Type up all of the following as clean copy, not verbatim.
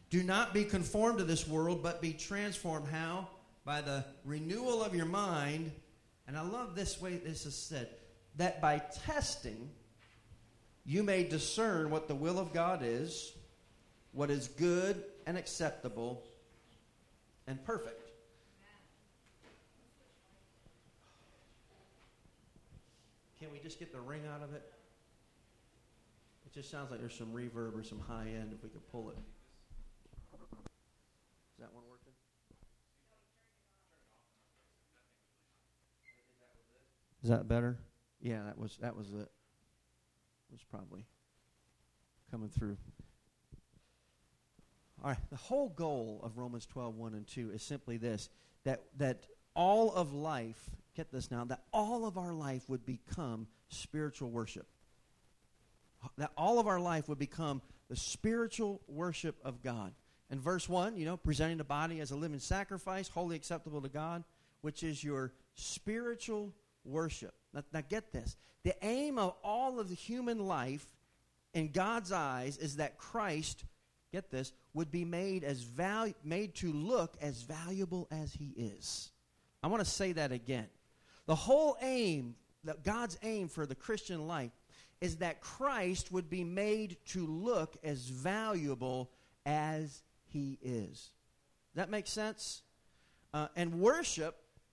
Do not be conformed to this world, but be transformed. How? By the renewal of your mind. And I love this way this is said. That by testing, you may discern what the will of God is, what is good and acceptable and perfect. Can we just get the ring out of it? It just sounds like there's some reverb or some high end if we could pull it. Is that one working? Is that better? Yeah, that was it. Was probably coming through. All right, the whole goal of Romans 12:1 and 2 is simply this, that all of life, get this now, that all of our life would become spiritual worship. That all of our life would become the spiritual worship of God. And verse 1, presenting the body as a living sacrifice, wholly acceptable to God, which is your spiritual worship. Now get this. The aim of all of the human life in God's eyes is that Christ, get this, would be made to look as valuable as he is. I want to say that again. The whole aim, God's aim for the Christian life, is that Christ would be made to look as valuable as he is. Does that make sense? And worship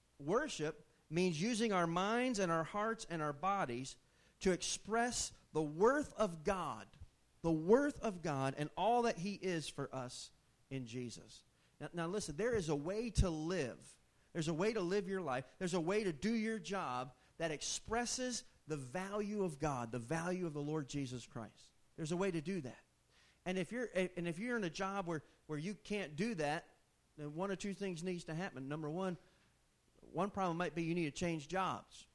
means using our minds and our hearts and our bodies to express the worth of God and all that he is for us in Jesus. Now listen, there is a way to live. There's a way to live your life. There's a way to do your job that expresses the value of God, the value of the Lord Jesus Christ. There's a way to do that. And if you're in a job where you can't do that, then one or two things needs to happen. Number one problem might be you need to change jobs.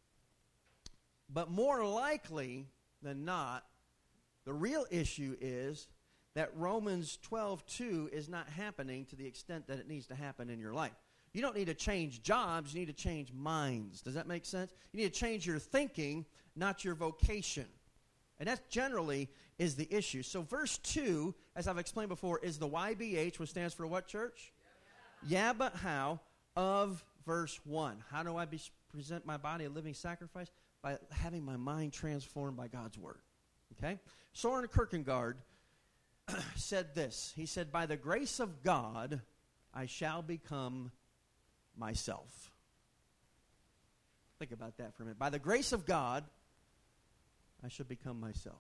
But more likely than not, the real issue is that Romans 12:2 is not happening to the extent that it needs to happen in your life. You don't need to change jobs, you need to change minds. Does that make sense? You need to change your thinking, not your vocation. And that generally is the issue. So verse 2, as I've explained before, is the YBH, which stands for what, church? Yeah, but how? Of verse 1. How do I present my body a living sacrifice? By having my mind transformed by God's word. Okay? Soren Kierkegaard said this. He said, by the grace of God, I shall become myself. Think about that for a minute. By the grace of God, I shall become myself.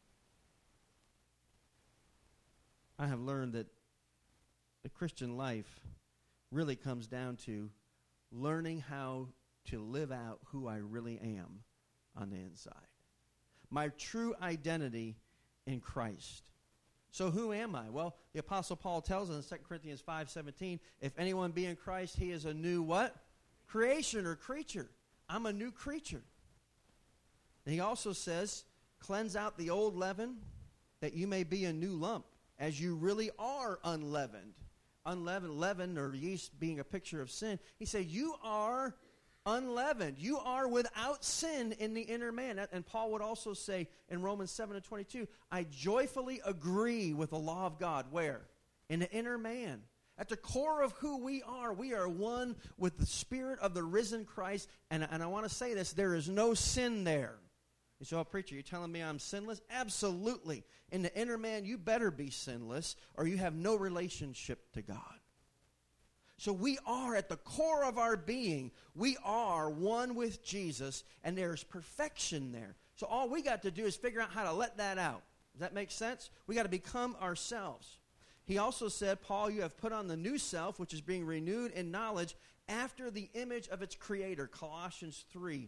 I have learned that the Christian life really comes down to learning how to live out who I really am on the inside. My true identity in Christ. So who am I? Well, the Apostle Paul tells us in 2 Corinthians 5:17, if anyone be in Christ, he is a new what? Creation or creature. I'm a new creature. And he also says, cleanse out the old leaven, that you may be a new lump, as you really are unleavened. Unleavened, leaven, or yeast being a picture of sin. He said, you are unleavened. You are without sin in the inner man. And Paul would also say in Romans 7:22, I joyfully agree with the law of God. Where? In the inner man. At the core of who we are one with the Spirit of the risen Christ. And I want to say this, there is no sin there. You say, oh, preacher, you're telling me I'm sinless? Absolutely. In the inner man, you better be sinless, or you have no relationship to God. So we are, at the core of our being, we are one with Jesus, and there's perfection there. So all we got to do is figure out how to let that out. Does that make sense? We got to become ourselves. He also said, Paul, you have put on the new self, which is being renewed in knowledge after the image of its creator, Colossians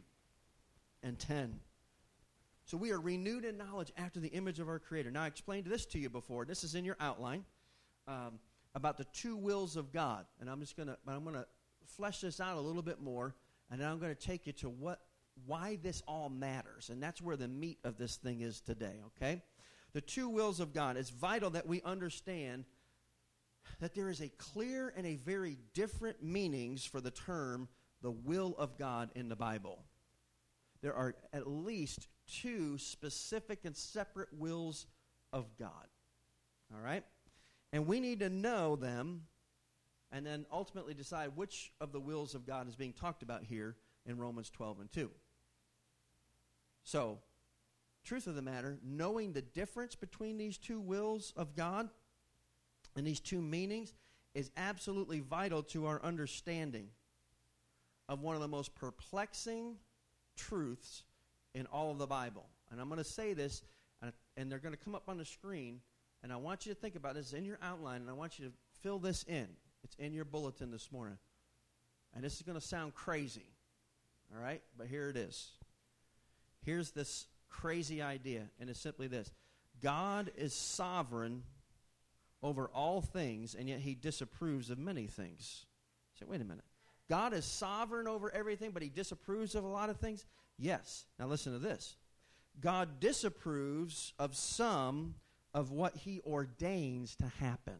3:10. So we are renewed in knowledge after the image of our creator. Now I explained this to you before. This is in your outline. About the two wills of God. And I'm going to flesh this out a little bit more, and then I'm going to take you to why this all matters. And that's where the meat of this thing is today, okay? The two wills of God. It's vital that we understand that there is a clear and a very different meanings for the term the will of God in the Bible. There are at least two specific and separate wills of God. All right? And we need to know them and then ultimately decide which of the wills of God is being talked about here in Romans 12 and 2. So, truth of the matter, knowing the difference between these two wills of God and these two meanings is absolutely vital to our understanding of one of the most perplexing truths in all of the Bible. And I'm going to say this, and they're going to come up on the screen, and I want you to think about this in your outline, and I want you to fill this in. It's in your bulletin this morning. And this is going to sound crazy, all right? But here it is. Here's this crazy idea, and it's simply this. God is sovereign over all things, and yet he disapproves of many things. Say, wait a minute. God is sovereign over everything, but he disapproves of a lot of things? Yes. Now listen to this. God disapproves of some of what he ordains to happen.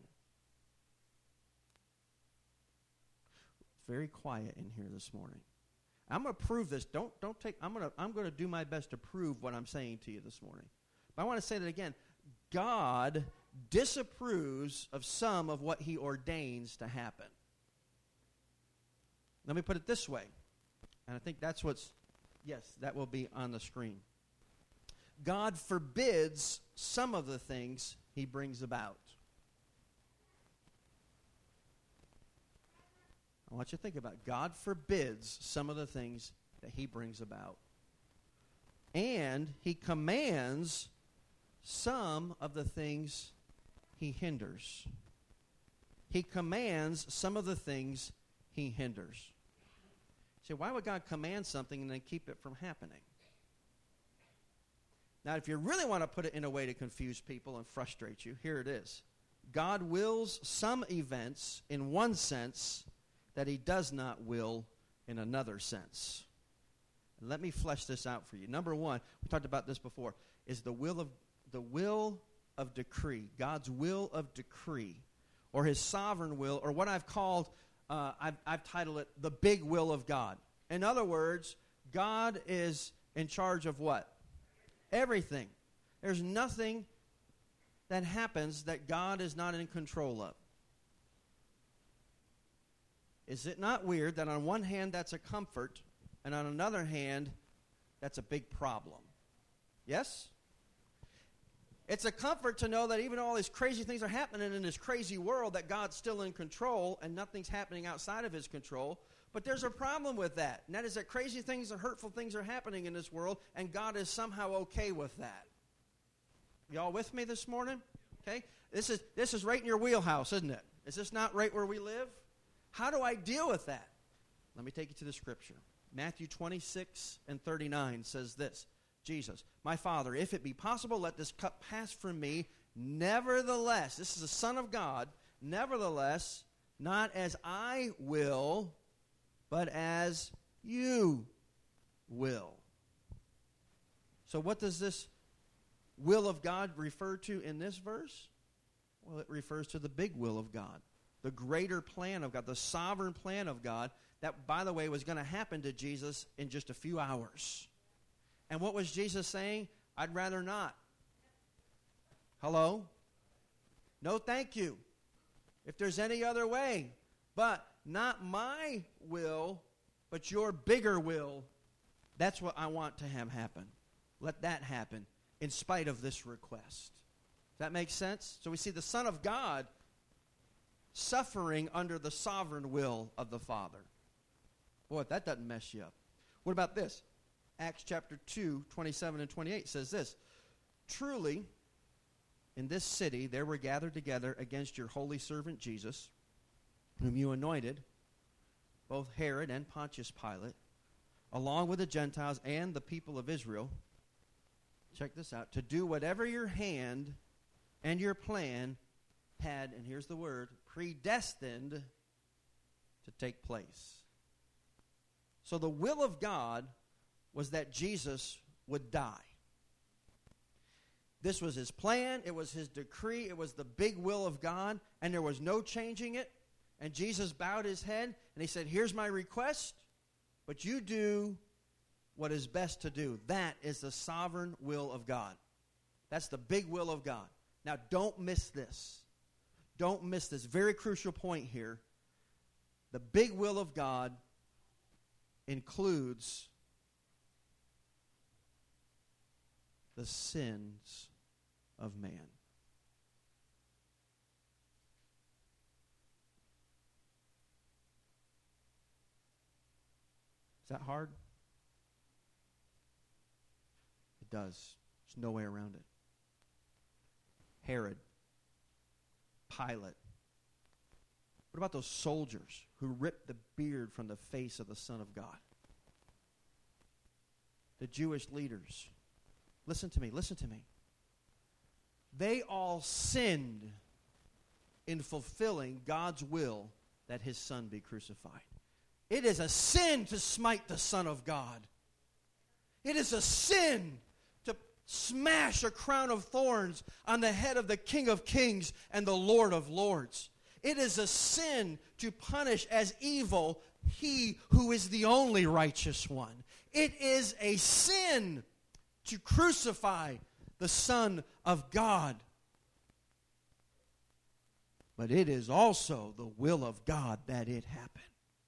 Very quiet in here this morning. I'm going to prove this. Don't take. I'm going to do my best to prove what I'm saying to you this morning. But I want to say that again. God disapproves of some of what he ordains to happen. Let me put it this way, and I think that's what's. Yes, that will be on the screen. God forbids some of the things he brings about. I want you to think about it. God forbids some of the things that he brings about. And he commands some of the things he hinders. He commands some of the things he hinders. So why would God command something and then keep it from happening? Now, if you really want to put it in a way to confuse people and frustrate you, here it is. God wills some events in one sense that he does not will in another sense. And let me flesh this out for you. Number one, we talked about this before, is the will of decree. God's will of decree, or his sovereign will, or what I've called, I've titled it, the big will of God. In other words, God is in charge of what? Everything. There's nothing that happens that God is not in control of. Is it not weird that on one hand that's a comfort, and on another hand that's a big problem? Yes? It's a comfort to know that even all these crazy things are happening in this crazy world, that God's still in control and nothing's happening outside of his control. But there's a problem with that, and that is that crazy things and hurtful things are happening in this world, and God is somehow okay with that. Y'all with me this morning? Okay? This is right in your wheelhouse, isn't it? Is this not right where we live? How do I deal with that? Let me take you to the scripture. Matthew 26 and 39 says this. Jesus, my Father, if it be possible, let this cup pass from me. Nevertheless, this is the Son of God, nevertheless, not as I will, but as you will. So what does this will of God refer to in this verse? Well, it refers to the big will of God, the greater plan of God, the sovereign plan of God that, by the way, was going to happen to Jesus in just a few hours. And what was Jesus saying? I'd rather not. Hello? No, thank you. If there's any other way. But not my will, but your bigger will. That's what I want to have happen. Let that happen in spite of this request. Does that make sense? So we see the Son of God suffering under the sovereign will of the Father. Boy, if that doesn't mess you up. What about this? Acts chapter 2, 27 and 28 says this. Truly, in this city there were gathered together against your holy servant Jesus, whom you anointed, both Herod and Pontius Pilate, along with the Gentiles and the people of Israel, check this out, to do whatever your hand and your plan had, and here's the word, predestined to take place. So the will of God was that Jesus would die. This was his plan. It was his decree. It was the big will of God, and there was no changing it. And Jesus bowed his head, and he said, here's my request, but you do what is best to do. That is the sovereign will of God. That's the big will of God. Now, don't miss this. don't miss this very crucial point here. The big will of God includes the sins of man. Is that hard? It does. There's no way around it. Herod, Pilate. What about those soldiers who ripped the beard from the face of the Son of God? The Jewish leaders. Listen to me, listen to me. They all sinned in fulfilling God's will that his Son be crucified. It is a sin to smite the Son of God. It is a sin to smash a crown of thorns on the head of the King of Kings and the Lord of Lords. It is a sin to punish as evil he who is the only righteous one. It is a sin to crucify the Son of God. But it is also the will of God that it happen.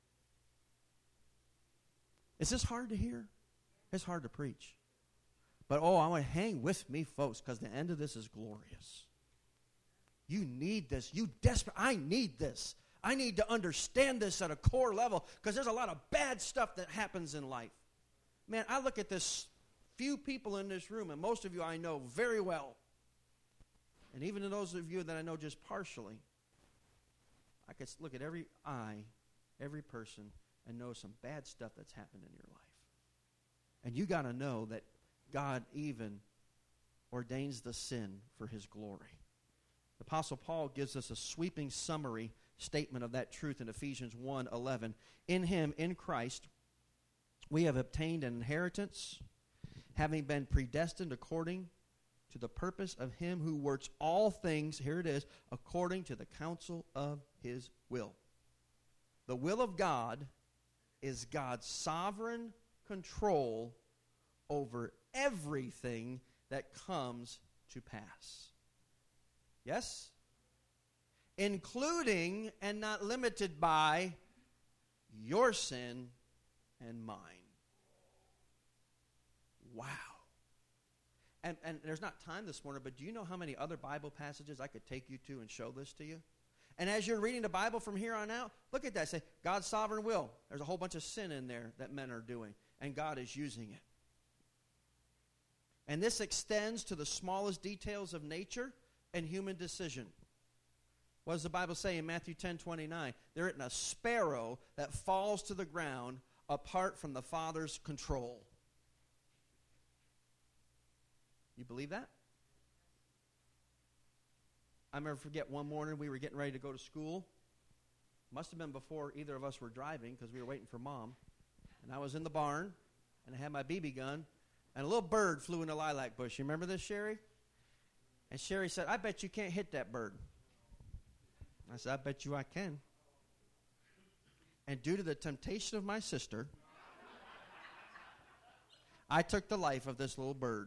Is this hard to hear? It's hard to preach. But I want to hang with me, folks, because the end of this is glorious. You need this. I need this. I need to understand this at a core level because there's a lot of bad stuff that happens in life. Man, I look at this few people in this room, and most of you I know very well. And even to those of you that I know just partially, I could look at every person, and know some bad stuff that's happened in your life. And you got to know that God even ordains the sin for his glory. The Apostle Paul gives us a sweeping summary statement of that truth in Ephesians 1:11. In him, in Christ, we have obtained an inheritance, having been predestined according to the purpose of him who works all things, here it is, according to the counsel of his will. The will of God is God's sovereign control over everything that comes to pass. Yes? Including and not limited by your sin and mine. Wow. And there's not time this morning, but do you know how many other Bible passages I could take you to and show this to you? And as you're reading the Bible from here on out, look at that. Say, God's sovereign will. There's a whole bunch of sin in there that men are doing, and God is using it. And this extends to the smallest details of nature and human decision. What does the Bible say in Matthew 10:29? There isn't a sparrow that falls to the ground apart from the Father's control. You believe that? I never forget one morning we were getting ready to go to school. Must have been before either of us were driving because we were waiting for Mom. And I was in the barn, and I had my BB gun, and a little bird flew in the lilac bush. You remember this, Sherry? And Sherry said, I bet you can't hit that bird. I said, I bet you I can. And due to the temptation of my sister, I took the life of this little bird.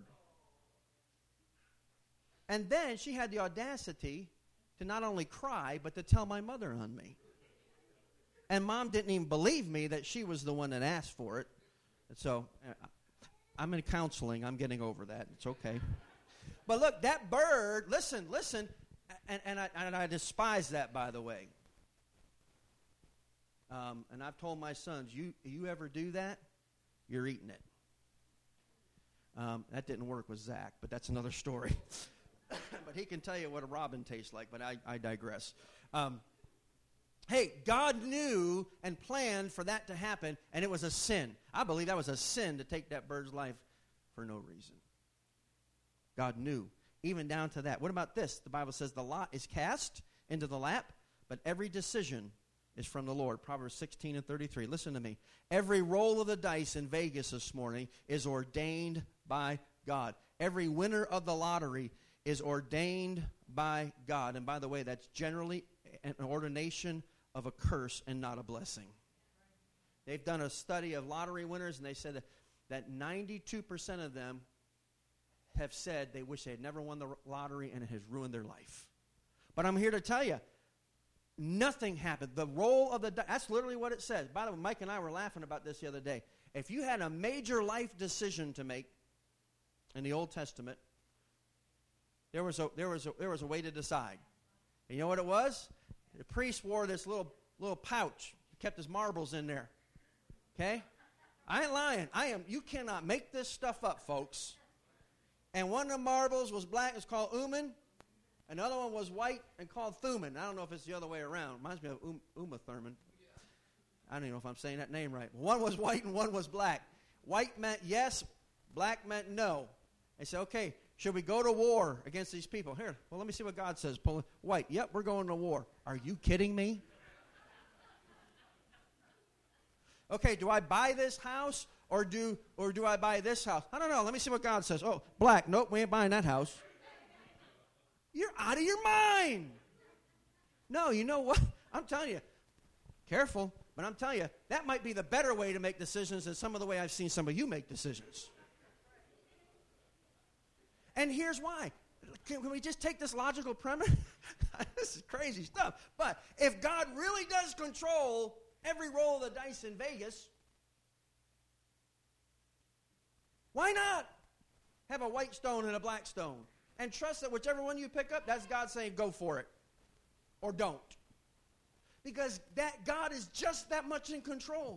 And then she had the audacity to not only cry, but to tell my mother on me. And Mom didn't even believe me that she was the one that asked for it. And so I'm in counseling. I'm getting over that. It's okay. But look, that bird, listen, and I despise that, by the way. And I've told my sons, you ever do that, you're eating it. That didn't work with Zach, but that's another story. But he can tell you what a robin tastes like, but I digress. Hey, God knew and planned for that to happen, and it was a sin. I believe that was a sin to take that bird's life for no reason. God knew, even down to that. What about this? The Bible says the lot is cast into the lap, but every decision is from the Lord. Proverbs 16:33. Listen to me. Every roll of the dice in Vegas this morning is ordained by God. Every winner of the lottery is ordained by God. And by the way, that's generally an ordination of a curse and not a blessing. They've done a study of lottery winners, and they said that 92% of them have said they wish they had never won the lottery, and it has ruined their life. But I'm here to tell you, Nothing happened. The roll of the dice, that's literally what it says. By the way, Mike and I were laughing about this the other day. If you had a major life decision to make in the Old Testament, there was a way to decide. And you know what it was? The priest wore this little pouch. He kept his marbles in there. Okay? I ain't lying. You cannot make this stuff up, folks. And one of the marbles was black. It's called Uman. Another one was white and called Thuman. I don't know if it's the other way around. Reminds me of Uma Thurman. I don't even know if I'm saying that name right. One was white and one was black. White meant yes. Black meant no. They said, okay, should we go to war against these people? Here, well, let me see what God says. White, yep, we're going to war. Are you kidding me? Okay, do I buy this house or do I buy this house? I don't know. Let me see what God says. Oh, black. Nope, we ain't buying that house. You're out of your mind. No, you know what? I'm telling you, careful, but I'm telling you, that might be the better way to make decisions than some of the way I've seen some of you make decisions. And here's why. Can we just take this logical premise? This is crazy stuff. But if God really does control every roll of the dice in Vegas, why not have a white stone and a black stone? And trust that whichever one you pick up, that's God saying go for it. Or don't. Because that God is just that much in control.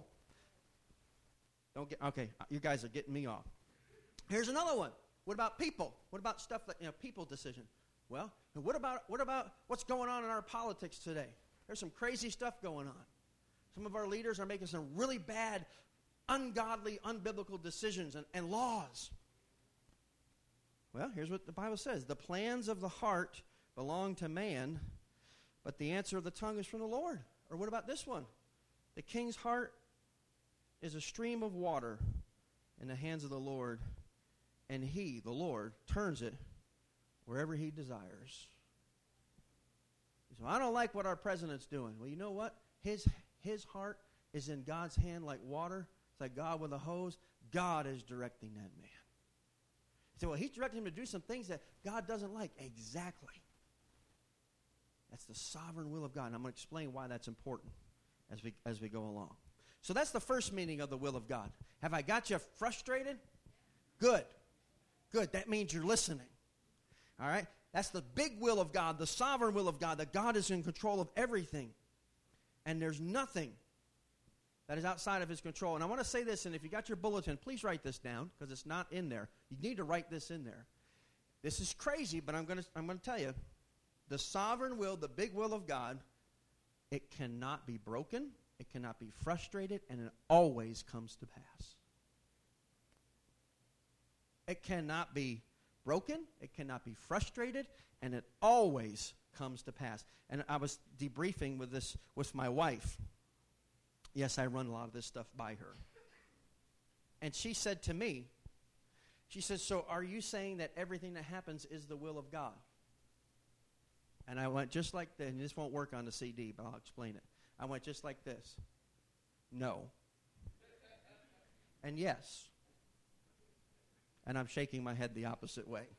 Okay, you guys are getting me off. Here's another one. What about people? What about stuff that, people decision? Well, what about what's going on in our politics today? There's some crazy stuff going on. Some of our leaders are making some really bad, ungodly, unbiblical decisions and laws. Well, here's what the Bible says. The plans of the heart belong to man, but the answer of the tongue is from the Lord. Or what about this one? The king's heart is a stream of water in the hands of the Lord, and he, the Lord, turns it wherever he desires. So I don't like what our president's doing. Well, you know what? His heart is in God's hand like water. It's like God with a hose. God is directing that man. You say, well, he's directing him to do some things that God doesn't like. Exactly. That's the sovereign will of God. And I'm going to explain why that's important as we go along. So that's the first meaning of the will of God. Have I got you frustrated? Good. Good. That means you're listening. All right? That's the big will of God, the sovereign will of God, that God is in control of everything. And there's nothing that is outside of his control. And I want to say this, and if you got your bulletin, please write this down, because it's not in there. You need to write this in there. This is crazy, but I'm going to tell you, the sovereign will, the big will of God, it cannot be broken, it cannot be frustrated, and it always comes to pass. It cannot be broken, it cannot be frustrated, and it always comes to pass. And I was debriefing with my wife. Yes, I run a lot of this stuff by her. And she said to me, she says, so are you saying that everything that happens is the will of God? And I went just like this, and this won't work on the CD, but I'll explain it. I went just like this. No. And yes. And I'm shaking my head the opposite way.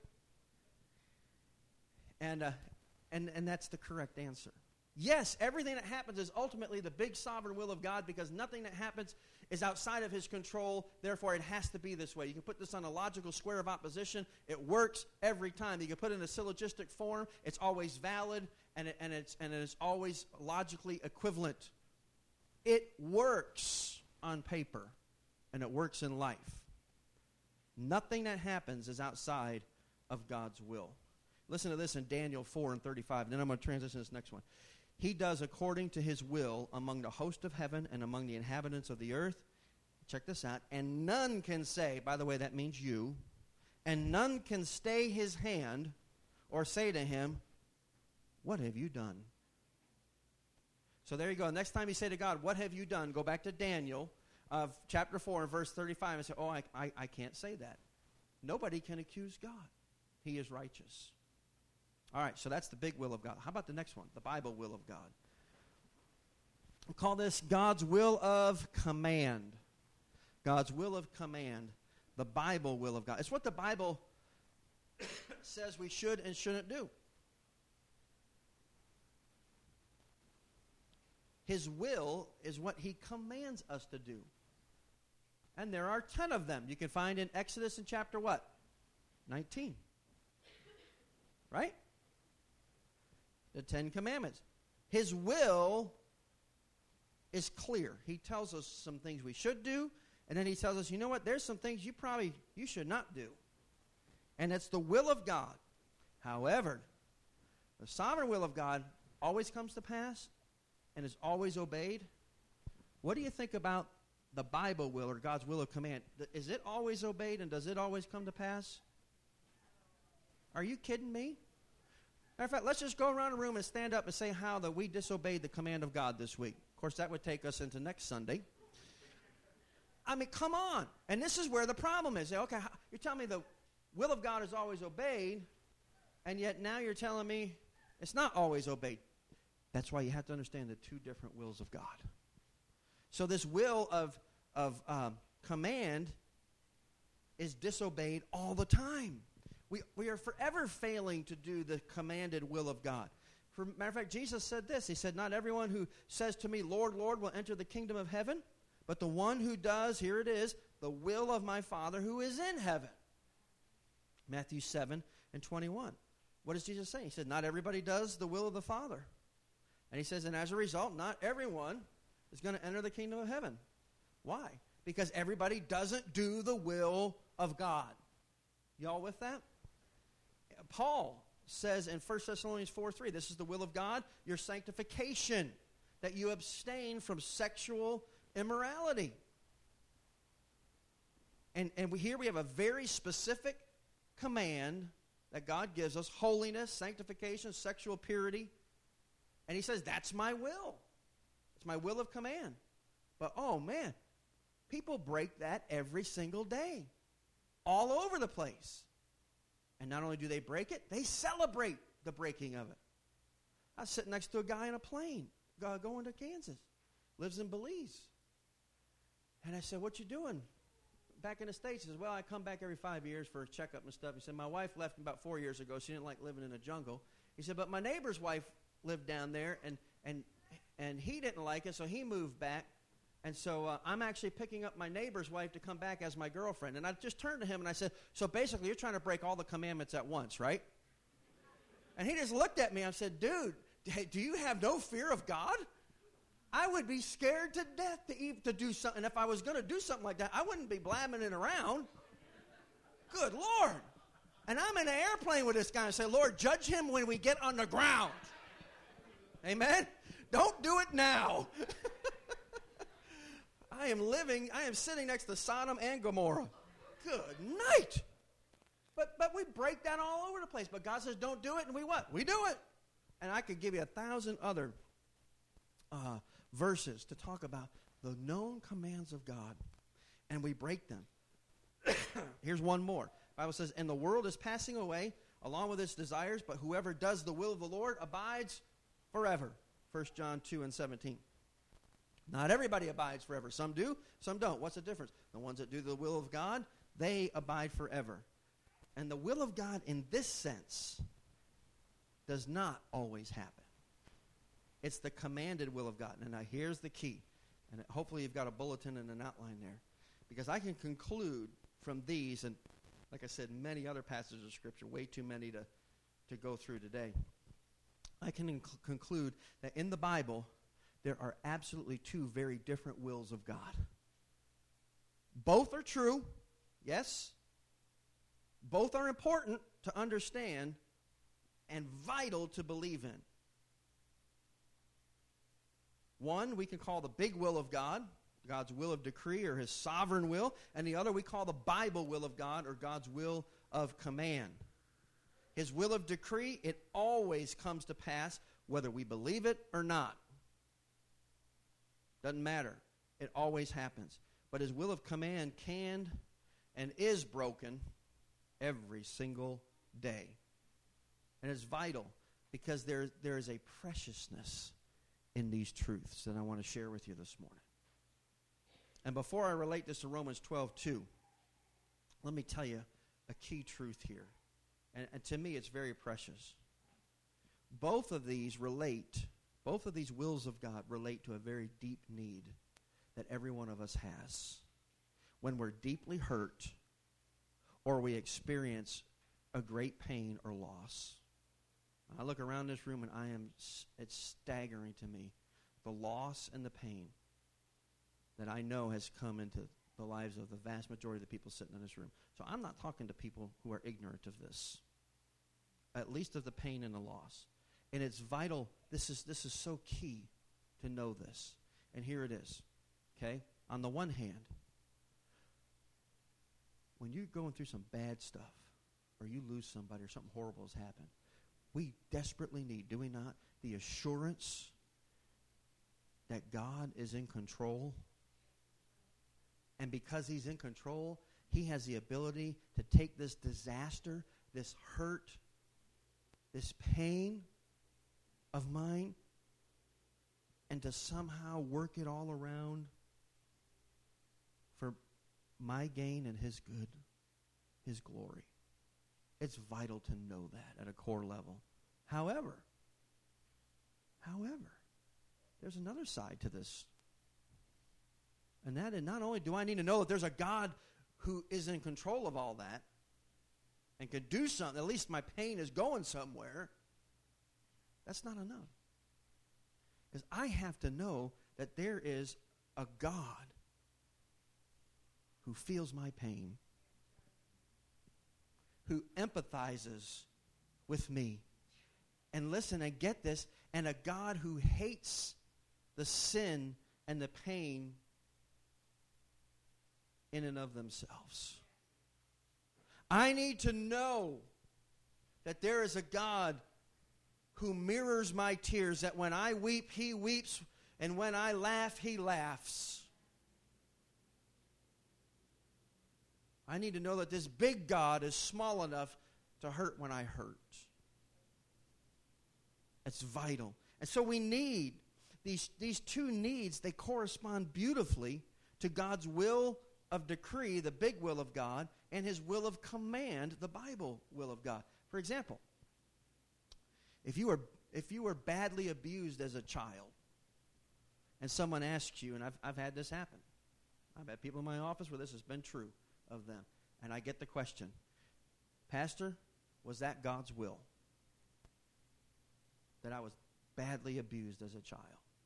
And that's the correct answer. Yes, everything that happens is ultimately the big sovereign will of God, because nothing that happens is outside of his control. Therefore, it has to be this way. You can put this on a logical square of opposition. It works every time. You can put it in a syllogistic form. It's always valid, and it's always logically equivalent. It works on paper, and it works in life. Nothing that happens is outside of God's will. Listen to this in Daniel 4:35, and then I'm going to transition to this next one. He does according to his will among the host of heaven and among the inhabitants of the earth. Check this out. And none can say, by the way, that means you, and none can stay his hand or say to him, what have you done? So there you go. Next time you say to God, what have you done? Go back to Daniel of chapter 4 and verse 35 and say, oh, I can't say that. Nobody can accuse God. He is righteous. All right, so that's the big will of God. How about the next one? The Bible will of God. We call this God's will of command. God's will of command. The Bible will of God. It's what the Bible says we should and shouldn't do. His will is what He commands us to do. And there are 10 of them. You can find in Exodus in chapter what? 19. Right? The 10 Commandments. His will is clear. He tells us some things we should do, and then He tells us, you know what, there's some things you should not do. And it's the will of God. However, the sovereign will of God always comes to pass and is always obeyed. What do you think about the Bible will or God's will of command? Is it always obeyed and does it always come to pass? Are you kidding me? Matter of fact, let's just go around the room and stand up and say how that we disobeyed the command of God this week. Of course, that would take us into next Sunday. I mean, come on. And this is where the problem is. Okay, you're telling me the will of God is always obeyed, and yet now you're telling me it's not always obeyed. That's why you have to understand the two different wills of God. So this will of command is disobeyed all the time. We are forever failing to do the commanded will of God. For matter of fact, Jesus said this. He said, not everyone who says to me, Lord, Lord, will enter the kingdom of heaven, but the one who does, here it is, the will of my Father who is in heaven. Matthew 7:21. What does Jesus say? He said, not everybody does the will of the Father. And He says, and as a result, not everyone is going to enter the kingdom of heaven. Why? Because everybody doesn't do the will of God. Y'all with that? Paul says in 1 Thessalonians 4:3, this is the will of God, your sanctification, that you abstain from sexual immorality. And here we have a very specific command that God gives us, holiness, sanctification, sexual purity. And He says, that's my will. It's my will of command. But, oh man, people break that every single day, all over the place. And not only do they break it, they celebrate the breaking of it. I was sitting next to a guy in a plane going to Kansas, lives in Belize. And I said, what you doing back in the States? He says, well, I come back every 5 years for a checkup and stuff. He said, my wife left about 4 years ago. She didn't like living in a jungle. He said, but my neighbor's wife lived down there, and he didn't like it, so he moved back. And so I'm actually picking up my neighbor's wife to come back as my girlfriend. And I just turned to him and I said, so basically you're trying to break all the commandments at once, right? And he just looked at me and said, dude, do you have no fear of God? I would be scared to death to do something. And if I was going to do something like that, I wouldn't be blabbing it around. Good Lord. And I'm in an airplane with this guy and say, Lord, judge him when we get on the ground. Amen? Don't do it now. I am sitting next to Sodom and Gomorrah. Good night. But we break that all over the place. But God says, don't do it, and we what? We do it. And I could give you 1,000 other verses to talk about the known commands of God, and we break them. Here's one more. The Bible says, and the world is passing away along with its desires, but whoever does the will of the Lord abides forever. 1 John 2:17. Not everybody abides forever. Some do, some don't. What's the difference? The ones that do the will of God, they abide forever. And the will of God in this sense does not always happen. It's the commanded will of God. And now here's the key. And hopefully you've got a bulletin and an outline there. Because I can conclude from these, and like I said, many other passages of Scripture, way too many to go through today. I can conclude that in the Bible, there are absolutely two very different wills of God. Both are true, yes. Both are important to understand and vital to believe in. One we can call the big will of God, God's will of decree or His sovereign will, and the other we call the Bible will of God or God's will of command. His will of decree, it always comes to pass whether we believe it or not. Doesn't matter. It always happens. But His will of command can and is broken every single day. And it's vital because there is a preciousness in these truths that I want to share with you this morning. And before I relate this to Romans 12:2, let me tell you a key truth here. And to me, it's very precious. Both of these relate, Both of these wills of God relate to a very deep need that every one of us has. When we're deeply hurt or we experience a great pain or loss. I look around this room and it's staggering to me, the loss and the pain that I know has come into the lives of the vast majority of the people sitting in this room. So I'm not talking to people who are ignorant of this, at least of the pain and the loss. And it's vital. This is so key to know this. And here it is. Okay? On the one hand, when you're going through some bad stuff, or you lose somebody, or something horrible has happened, we desperately need, do we not, the assurance that God is in control. And because He's in control, He has the ability to take this disaster, this hurt, this pain of mine, and to somehow work it all around for my gain and His good, His glory. It's vital to know that at a core level. However, there's another side to this. And that is, not only do I need to know that there's a God who is in control of all that and could do something, at least my pain is going somewhere, that's not enough. Because I have to know that there is a God who feels my pain, who empathizes with me. And listen and get this, and a God who hates the sin and the pain in and of themselves. I need to know that there is a God who mirrors my tears, that when I weep, He weeps, and when I laugh, He laughs. I need to know that this big God is small enough to hurt when I hurt. It's vital. And so we need these two needs. They correspond beautifully to God's will of decree, the big will of God, and His will of command, the Bible will of God. For example, if you were badly abused as a child, and someone asks you, and I've had this happen. I've had people in my office where this has been true of them. And I get the question, Pastor, was that God's will? That I was badly abused as a child?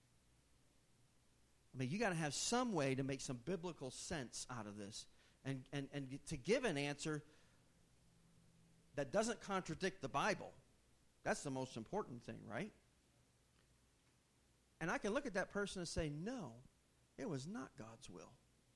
I mean, you got to have some way to make some biblical sense out of this. And to give an answer that doesn't contradict the Bible. That's the most important thing, right? And I can look at that person and say, no, it was not God's will.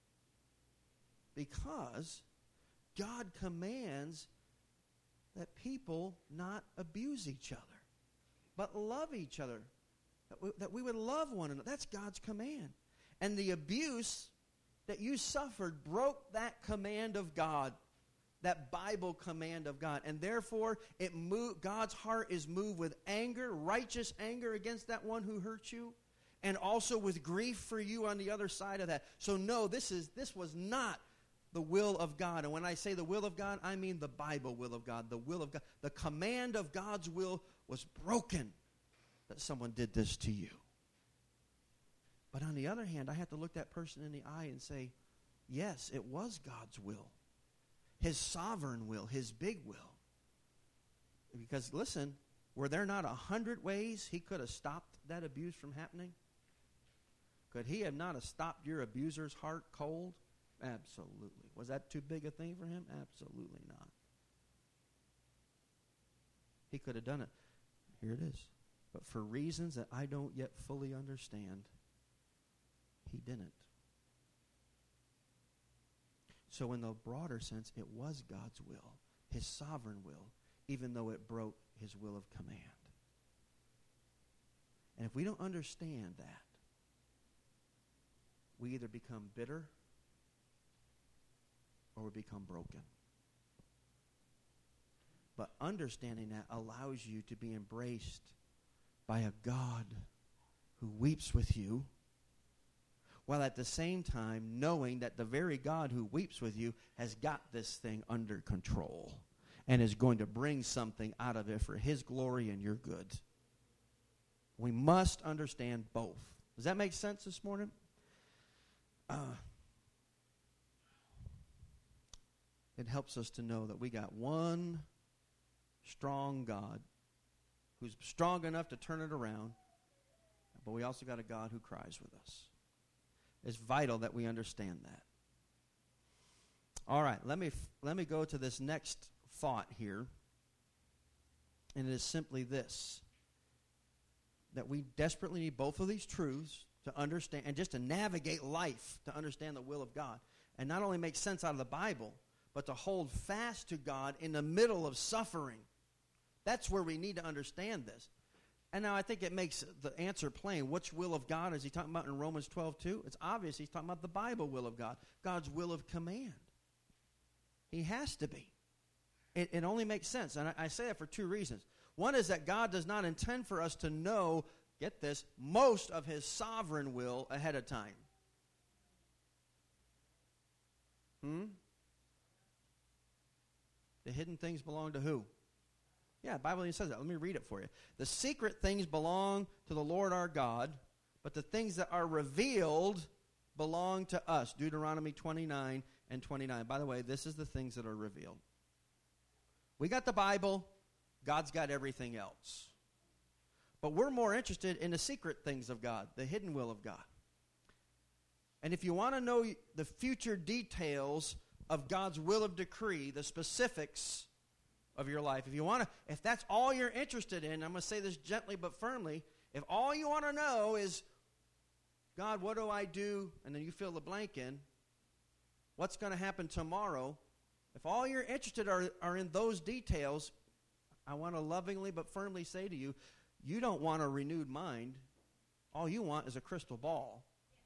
Because God commands that people not abuse each other, but love each other, that we would love one another. That's God's command. And the abuse that you suffered broke that command of God, that Bible command of God. And therefore, God's heart is moved with anger, righteous anger against that one who hurt you, and also with grief for you on the other side of that. So no, this was not the will of God. And when I say the will of God, I mean the Bible will of God, the will of God. The command of God's will was broken that someone did this to you. But on the other hand, I have to look that person in the eye and say, yes, it was God's will. His sovereign will, His big will. Because listen, were there not 100 ways He could have stopped that abuse from happening? Could He have not have stopped your abuser's heart cold? Absolutely. Was that too big a thing for Him? Absolutely not. He could have done it. Here it is. But for reasons that I don't yet fully understand, He didn't. So in the broader sense, it was God's will, His sovereign will, even though it broke His will of command. And if we don't understand that, we either become bitter or we become broken. But understanding that allows you to be embraced by a God who weeps with you, while at the same time knowing that the very God who weeps with you has got this thing under control and is going to bring something out of it for His glory and your good. We must understand both. Does that make sense this morning? It helps us to know that we got one strong God who's strong enough to turn it around, but we also got a God who cries with us. It's vital that we understand that. All right, let me go to this next thought here, and it is simply this, that we desperately need both of these truths to understand, and just to navigate life, to understand the will of God, and not only make sense out of the Bible, but to hold fast to God in the middle of suffering. That's where we need to understand this. And now I think it makes the answer plain. Which will of God is he talking about in Romans 12:2? It's obvious he's talking about the Bible will of God, God's will of command. He has to be. It only makes sense. And I say that for two reasons. One is that God does not intend for us to know, get this, most of his sovereign will ahead of time. The hidden things belong to who? Yeah, the Bible even says that. Let me read it for you. The secret things belong to the Lord our God, but the things that are revealed belong to us. Deuteronomy 29 and 29. By the way, this is the things that are revealed. We got the Bible. God's got everything else. But we're more interested in the secret things of God, the hidden will of God. And if you want to know the future details of God's will of decree, the specifics of your life, if that's all you're interested in, I'm going to say this gently but firmly, if all you want to know is, God, what do I do? And then you fill the blank in, what's going to happen tomorrow? If all you're interested are in those details, I want to lovingly but firmly say to you, you don't want a renewed mind. All you want is a crystal ball.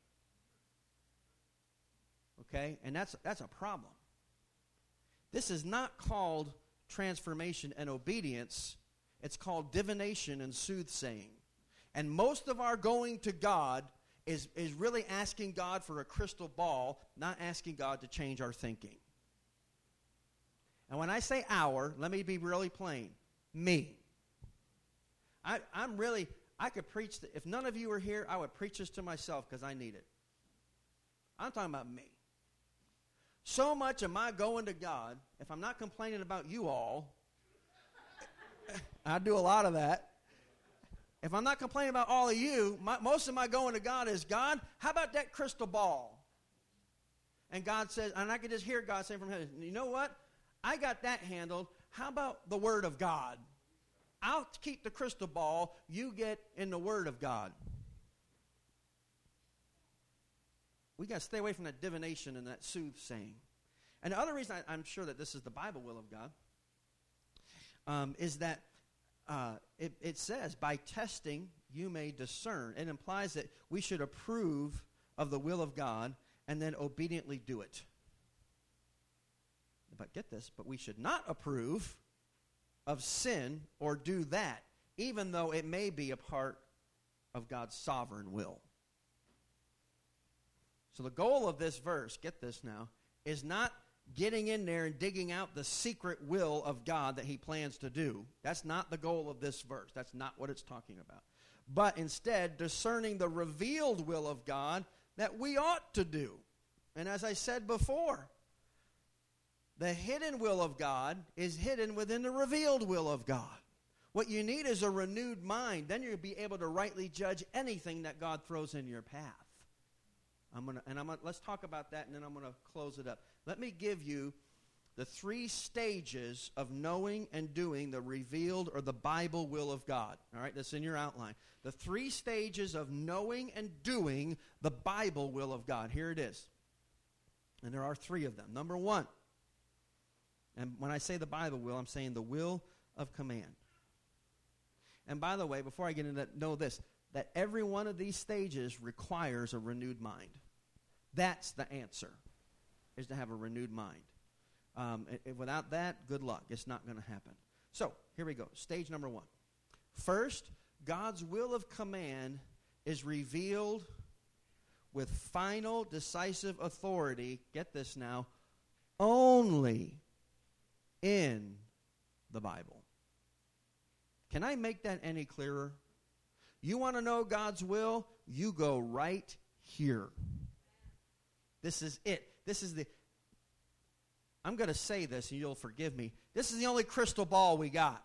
Okay? And that's a problem. This is not called transformation and obedience. It's called divination and soothsaying. And most of our going to God is really asking God for a crystal ball, not asking God to change our thinking. And when I say our, let me be really plain. Me. I could preach, if none of you were here, I would preach this to myself because I need it. I'm talking about me. So much am I going to God, if I'm not complaining about you all, I do a lot of that. If I'm not complaining about all of you, most of my going to God is, God, how about that crystal ball? And God says, and I can just hear God saying from heaven, you know what? I got that handled. How about the Word of God? I'll keep the crystal ball. You get in the Word of God. We got to stay away from that divination and that soothsaying. And the other reason I'm sure that this is the Bible will of God is that it says, by testing you may discern. It implies that we should approve of the will of God and then obediently do it. But get this, but we should not approve of sin or do that, even though it may be a part of God's sovereign will. So the goal of this verse, get this now, is not getting in there and digging out the secret will of God that he plans to do. That's not the goal of this verse. That's not what it's talking about. But instead, discerning the revealed will of God that we ought to do. And as I said before, the hidden will of God is hidden within the revealed will of God. What you need is a renewed mind. Then you'll be able to rightly judge anything that God throws in your path. Let's talk about that, and then I'm going to close it up. Let me give you the 3 stages of knowing and doing the revealed or the Bible will of God. All right, that's in your outline. The 3 stages of knowing and doing the Bible will of God. Here it is. And there are 3 of them. Number 1, and when I say the Bible will, I'm saying the will of command. And by the way, before I get into that, know this, that every one of these stages requires a renewed mind. That's the answer, is to have a renewed mind. Without that, good luck. It's not going to happen. So, here we go. Stage number 1. First, God's will of command is revealed with final, decisive authority, get this now, only in the Bible. Can I make that any clearer? You want to know God's will? You go right here. This is it. I'm going to say this and you'll forgive me. This is the only crystal ball we got.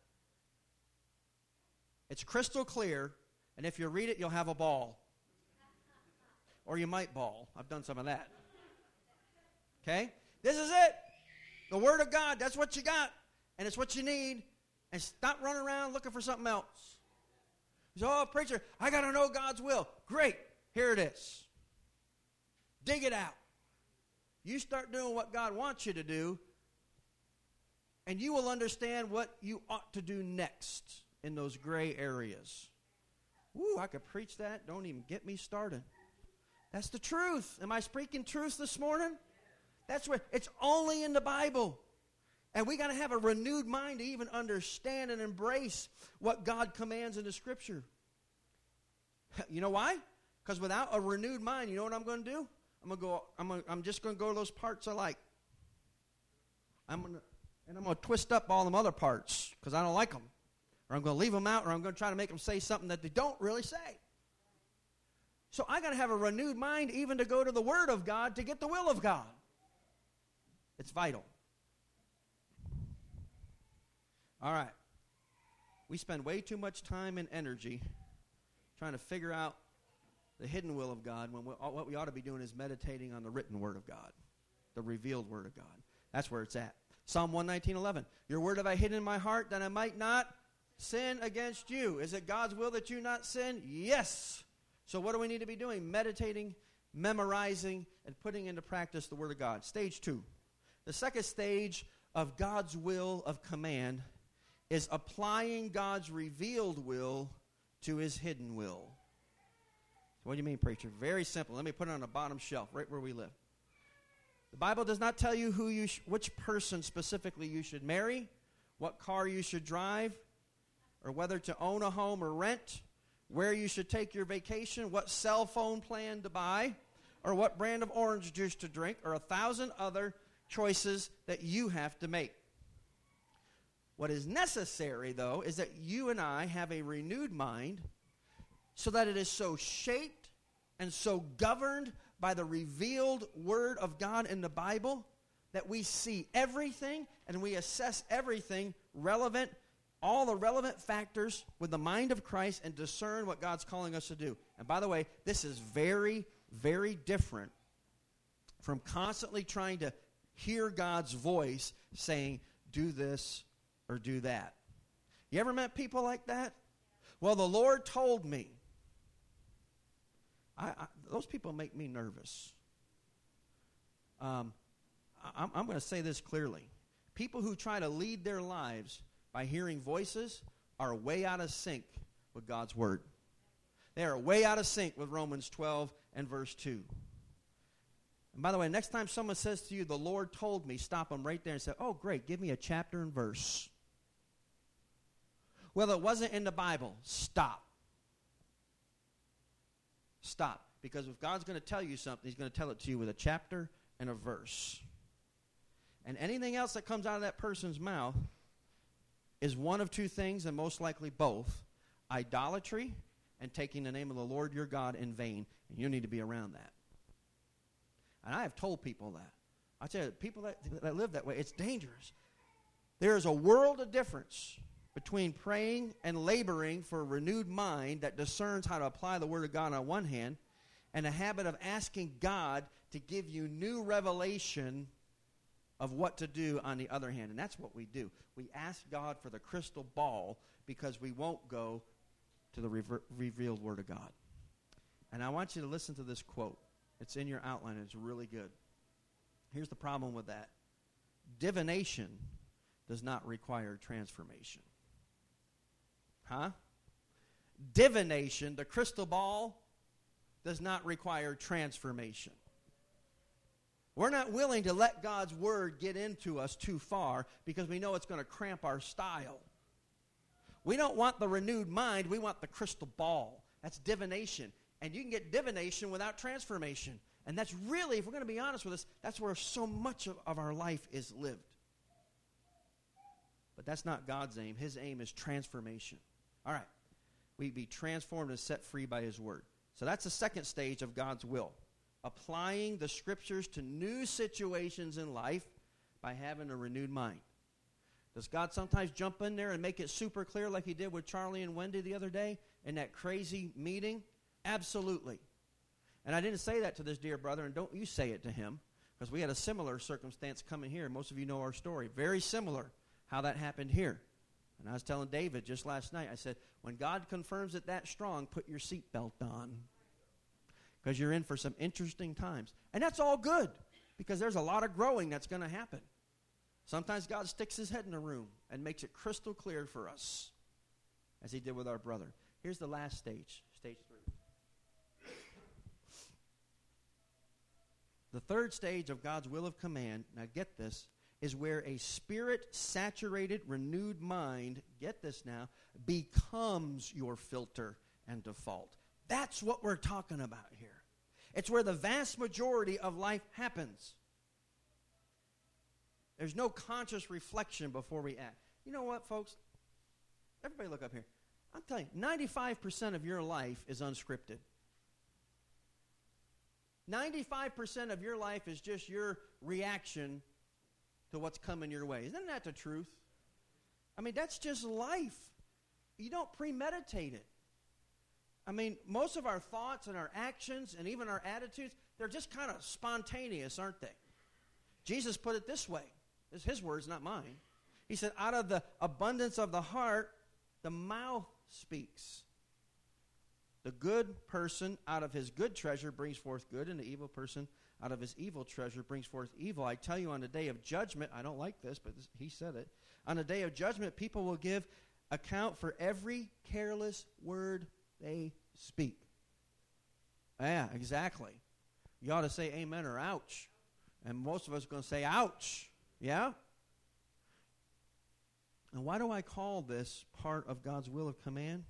It's crystal clear, and if you read it, you'll have a ball. Or you might bawl. I've done some of that. Okay? This is it. The Word of God, that's what you got. And it's what you need. And stop running around looking for something else. You say, oh, preacher, I got to know God's will. Great. Here it is. Dig it out. You start doing what God wants you to do, and you will understand what you ought to do next in those gray areas. Woo, I could preach that. Don't even get me started. That's the truth. Am I speaking truth this morning? That's where it's only in the Bible. And we got to have a renewed mind to even understand and embrace what God commands in the Scripture. You know why? Because without a renewed mind, you know what I'm going to do? I'm just going to go to those parts I like. I'm going to twist up all them other parts because I don't like them. Or I'm going to leave them out, or I'm going to try to make them say something that they don't really say. So I got to have a renewed mind even to go to the Word of God to get the will of God. It's vital. All right. We spend way too much time and energy trying to figure out the hidden will of God when what we ought to be doing is meditating on the written Word of God, the revealed Word of God. That's where it's at. Psalm 119:11. Your word have I hidden in my heart that I might not sin against you. Is it God's will that you not sin? Yes. So what do we need to be doing? Meditating, memorizing, and putting into practice the Word of God. Stage 2. The second stage of God's will of command is applying God's revealed will to His hidden will. What do you mean, preacher? Very simple. Let me put it on the bottom shelf, right where we live. The Bible does not tell you which person specifically you should marry, what car you should drive, or whether to own a home or rent, where you should take your vacation, what cell phone plan to buy, or what brand of orange juice to drink, or 1,000 other choices that you have to make. What is necessary, though, is that you and I have a renewed mind so that it is so shaped and so governed by the revealed Word of God in the Bible that we see everything and we assess everything relevant, all the relevant factors with the mind of Christ and discern what God's calling us to do. And by the way, this is very, very different from constantly trying to hear God's voice saying, do this or do that. You ever met people like that? Well, the Lord told me. Those people make me nervous. I'm going to say this clearly. People who try to lead their lives by hearing voices are way out of sync with God's Word. They are way out of sync with Romans 12 and verse 2. And by the way, next time someone says to you, the Lord told me, stop them right there and say, oh, great, give me a chapter and verse. Well, it wasn't in the Bible. Stop. Stop. Because if God's going to tell you something, He's going to tell it to you with a chapter and a verse. And anything else that comes out of that person's mouth is one of two things, and most likely both: idolatry and taking the name of the Lord your God in vain. And you need to be around that. And I have told people that. I tell you, people that live that way, it's dangerous. There is a world of difference between praying and laboring for a renewed mind that discerns how to apply the Word of God on one hand, and a habit of asking God to give you new revelation of what to do on the other hand. And that's what we do. We ask God for the crystal ball because we won't go to the revealed Word of God. And I want you to listen to this quote. It's in your outline. It's really good. Here's the problem with that. Divination does not require transformation. Huh? Divination, the crystal ball, does not require transformation. We're not willing to let God's Word get into us too far because we know it's going to cramp our style. We don't want the renewed mind. We want the crystal ball. That's divination. And you can get divination without transformation. And that's really, if we're going to be honest with us, that's where so much of our life is lived. But that's not God's aim. His aim is transformation. All right. we be transformed and set free by his word. So that's the second stage of God's will. Applying the scriptures to new situations in life by having a renewed mind. Does God sometimes jump in there and make it super clear like he did with Charlie and Wendy the other day in that crazy meeting? Absolutely. And I didn't say that to this dear brother, and don't you say it to him, because we had a similar circumstance coming here. Most of you know our story. Very similar how that happened here. And I was telling David just last night, I said, when God confirms it that strong, put your seatbelt on, because you're in for some interesting times. And that's all good, because there's a lot of growing that's going to happen. Sometimes God sticks his head in a room and makes it crystal clear for us, as he did with our brother. Here's the last stage, stage 3. The third stage of God's will of command, now get this, is where a spirit-saturated, renewed mind, get this now, becomes your filter and default. That's what we're talking about here. It's where the vast majority of life happens. There's no conscious reflection before we act. You know what, folks? Everybody look up here. I'm telling you, 95% of your life is unscripted. 95% of your life is just your reaction to what's coming your way. Isn't that the truth? I mean, that's just life. You don't premeditate it. I mean, most of our thoughts and our actions and even our attitudes, they're just kind of spontaneous, aren't they? Jesus put it this way. It's his words, not mine. He said, out of the abundance of the heart, the mouth speaks. The good person out of his good treasure brings forth good, and the evil person out of his evil treasure brings forth evil. I tell you, on the day of judgment, I don't like this, but he said it. On the day of judgment, people will give account for every careless word they speak. Yeah, exactly. You ought to say amen or ouch. And most of us are going to say ouch. Yeah? And why do I call this part of God's will of command?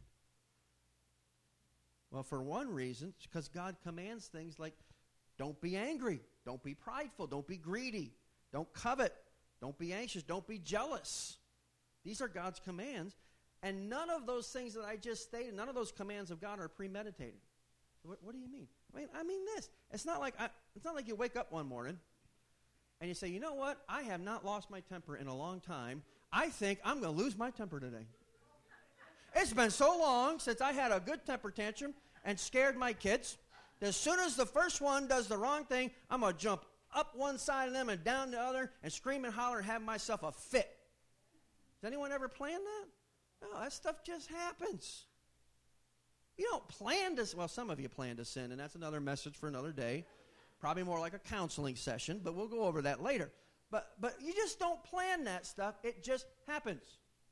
Well, for one reason, it's because God commands things like, don't be angry, don't be prideful, don't be greedy, don't covet, don't be anxious, don't be jealous. These are God's commands, and none of those things that I just stated, none of those commands of God are premeditated. What do you mean? I mean this. It's not like you wake up one morning and you say, you know what? I have not lost my temper in a long time. I think I'm going to lose my temper today. It's been so long since I had a good temper tantrum and scared my kids. As soon as the first one does the wrong thing, I'm going to jump up one side of them and down the other and scream and holler and have myself a fit. Has anyone ever planned that? No, that stuff just happens. You don't plan to, well, some of you plan to sin, and that's another message for another day. Probably more like a counseling session, but we'll go over that later. But you just don't plan that stuff. It just happens.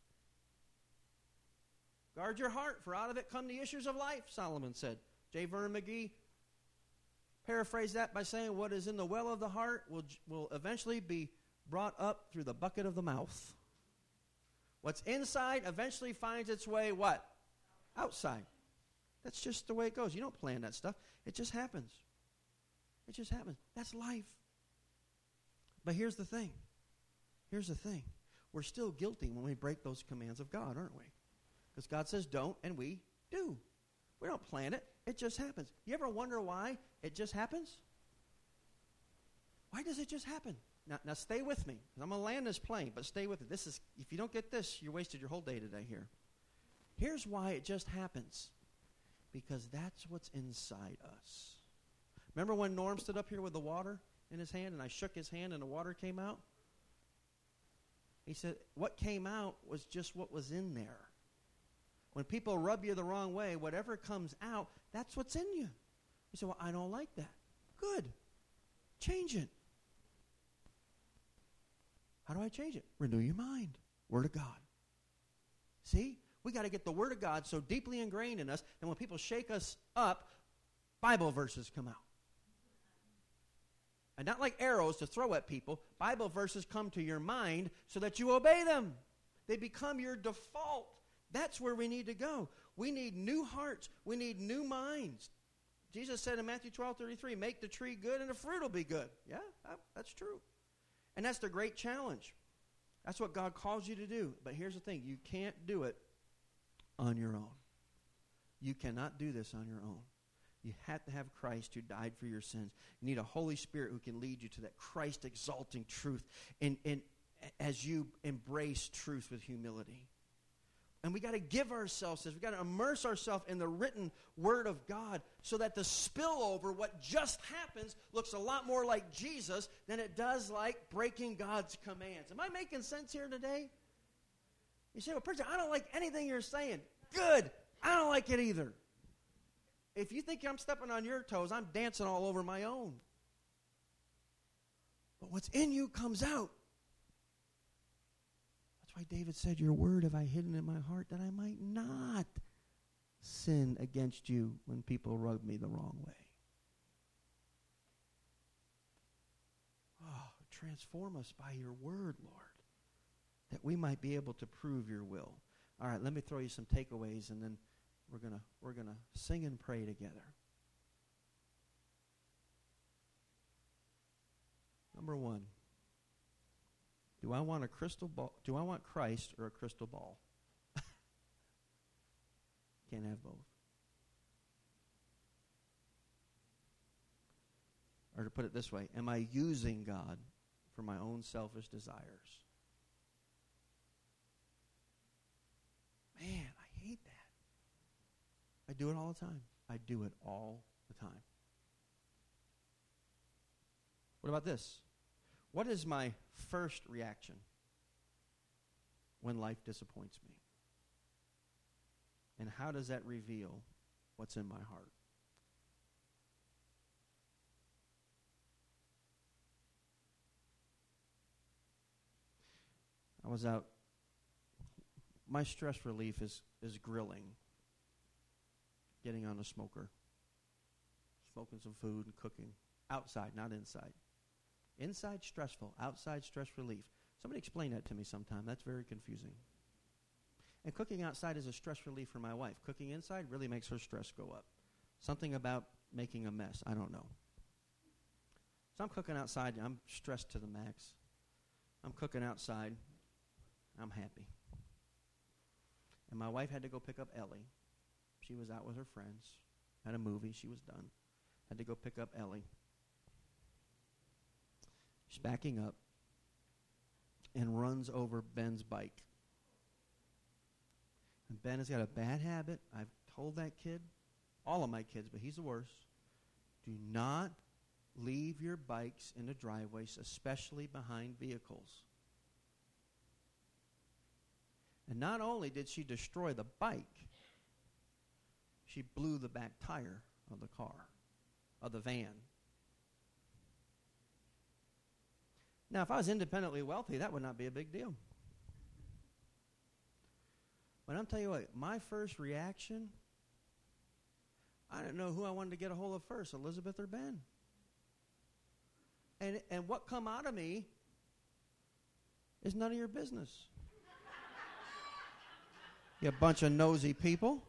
Guard your heart, for out of it come the issues of life, Solomon said. J. Vernon McGee paraphrased that by saying, what is in the well of the heart will eventually be brought up through the bucket of the mouth. What's inside eventually finds its way, what? Outside. That's just the way it goes. You don't plan that stuff. It just happens. It just happens. That's life. But here's the thing. Here's the thing. We're still guilty when we break those commands of God, aren't we? Because God says don't, and we do. We don't plan it. It just happens. You ever wonder why it just happens? Why does it just happen? Now stay with me. I'm going to land this plane, but stay with it. If you don't get this, you wasted your whole day today here. Here's why it just happens. Because that's what's inside us. Remember when Norm stood up here with the water in his hand, and I shook his hand and the water came out? He said, what came out was just what was in there. When people rub you the wrong way, whatever comes out, that's what's in you. You say, well, I don't like that. Good. Change it. How do I change it? Renew your mind. Word of God. See? We got to get the Word of God so deeply ingrained in us that when people shake us up, Bible verses come out. And not like arrows to throw at people. Bible verses come to your mind so that you obey them. They become your default. That's where we need to go. We need new hearts. We need new minds. Jesus said in Matthew 12:33, make the tree good and the fruit will be good. Yeah, that's true. And that's the great challenge. That's what God calls you to do. But here's the thing. You can't do it on your own. You cannot do this on your own. You have to have Christ who died for your sins. You need a Holy Spirit who can lead you to that Christ-exalting truth and as you embrace truth with humility. And we got to give ourselves this. We got to immerse ourselves in the written Word of God so that the spillover, what just happens, looks a lot more like Jesus than it does like breaking God's commands. Am I making sense here today? You say, well, preacher, I don't like anything you're saying. Good. I don't like it either. If you think I'm stepping on your toes, I'm dancing all over my own. But what's in you comes out. That's why David said, your word have I hidden in my heart that I might not sin against you when people rub me the wrong way. Oh, transform us by your word, Lord, that we might be able to prove your will. All right, let me throw you some takeaways, and then we're gonna sing and pray together. Number one, do I want a crystal ball? Do I want Christ or a crystal ball? Can't have both. Or to put it this way, am I using God for my own selfish desires? Man, I hate that. I do it all the time. I do it all the time. What about this? What is my first reaction when life disappoints me? And how does that reveal what's in my heart? I was out. My stress relief is grilling. Getting on a smoker. Smoking some food and cooking. Outside, not inside. Inside, stressful. Outside, stress relief. Somebody explain that to me sometime. That's very confusing. And cooking outside is a stress relief for my wife. Cooking inside really makes her stress go up. Something about making a mess. I don't know. So I'm cooking outside. I'm stressed to the max. I'm cooking outside. I'm happy. And my wife had to go pick up Ellie. She was out with her friends. Had a movie. She was done. Had to go pick up Ellie. She's backing up and runs over Ben's bike. And Ben has got a bad habit. I've told that kid, all of my kids, but he's the worst. Do not leave your bikes in the driveways, especially behind vehicles. And not only did she destroy the bike, she blew the back tire of the car, of the van. Now, if I was independently wealthy, that would not be a big deal. But I'm telling you what, my first reaction, I didn't know who I wanted to get a hold of first, Elizabeth or Ben. And what come out of me is none of your business. You bunch of nosy people.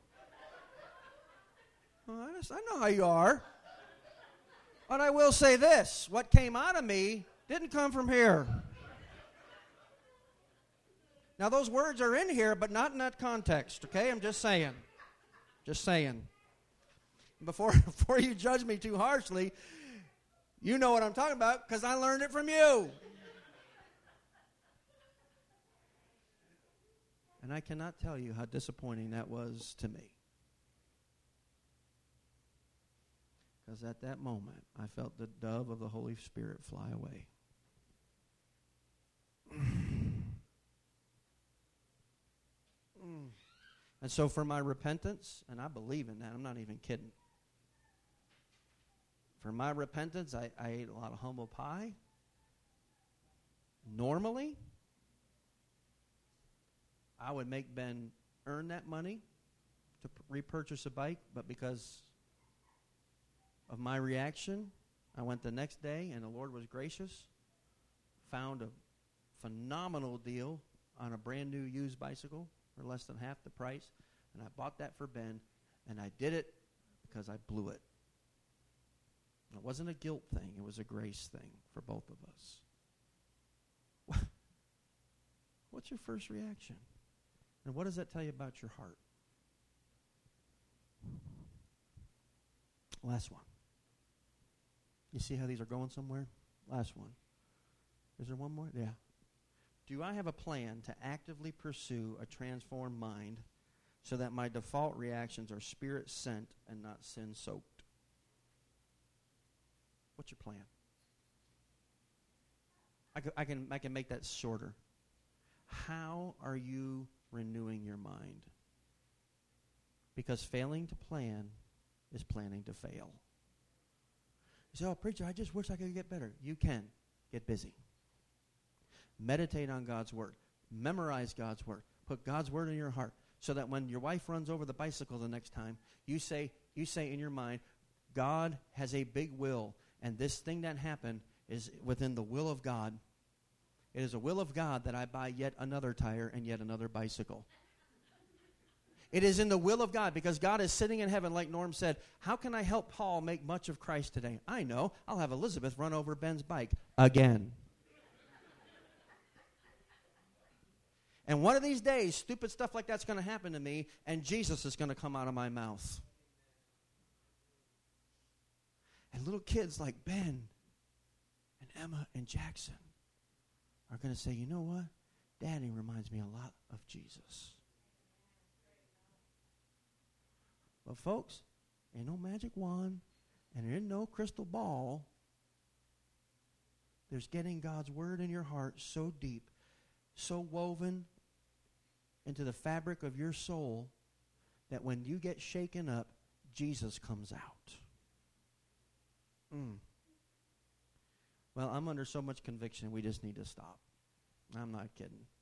Well, I know how you are. But I will say this, what came out of me didn't come from here. Now, those words are in here, but not in that context, okay? I'm just saying. Just saying. Before you judge me too harshly, you know what I'm talking about because I learned it from you. And I cannot tell you how disappointing that was to me. Because at that moment, I felt the dove of the Holy Spirit fly away. And so for my repentance, and I believe in that, I'm not even kidding. For my repentance, I ate a lot of humble pie. Normally, I would make Ben earn that money to repurchase a bike, but because of my reaction, I went the next day, and the Lord was gracious, found a phenomenal deal on a brand new used bicycle for less than half the price, and I bought that for Ben, and I did it because I blew it. It wasn't a guilt thing. It was a grace thing for both of us. What's your first reaction? And what does that tell you about your heart? Last one. You see how these are going somewhere? Last one. Is there one more? Yeah. Do I have a plan to actively pursue a transformed mind so that my default reactions are spirit-sent and not sin-soaked? What's your plan? I can make that shorter. How are you renewing your mind? Because failing to plan is planning to fail. You say, oh, preacher, I just wish I could get better. You can. Get busy. Meditate on God's word. Memorize God's word. Put God's word in your heart so that when your wife runs over the bicycle the next time, you say in your mind, God has a big will, and this thing that happened is within the will of God. It is a will of God that I buy yet another tire and yet another bicycle. It is in the will of God because God is sitting in heaven, like Norm said. How can I help Paul make much of Christ today? I know. I'll have Elizabeth run over Ben's bike again. And one of these days, stupid stuff like that's going to happen to me, and Jesus is going to come out of my mouth. And little kids like Ben and Emma and Jackson are going to say, you know what? Daddy reminds me a lot of Jesus. But folks, ain't no magic wand, and there ain't no crystal ball. There's getting God's word in your heart so deep, so woven into the fabric of your soul that when you get shaken up, Jesus comes out. Well, I'm under so much conviction, we just need to stop. I'm not kidding.